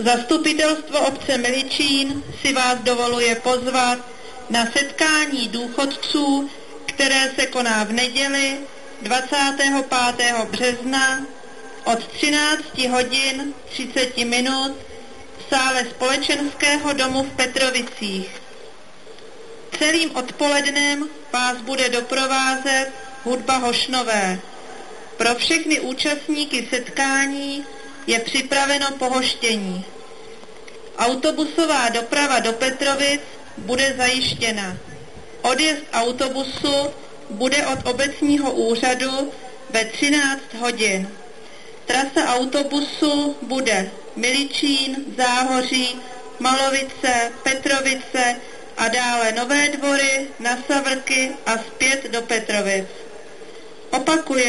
Zastupitelstvo obce Miličín si vás dovoluje pozvat na setkání důchodců, které se koná v neděli 25. března od 13 hodin 30 minut v sále Společenského domu v Petrovicích. Celým odpolednem vás bude doprovázet hudba Hošnové. Pro všechny účastníky setkání je připraveno pohoštění. Autobusová doprava do Petrovic bude zajištěna. Odjezd autobusu bude od obecního úřadu ve 13 hodin. Trasa autobusu bude Miličín, Záhoří, Malovice, Petrovice a dále Nové Dvory, na Savrky a zpět do Petrovic. Opakuje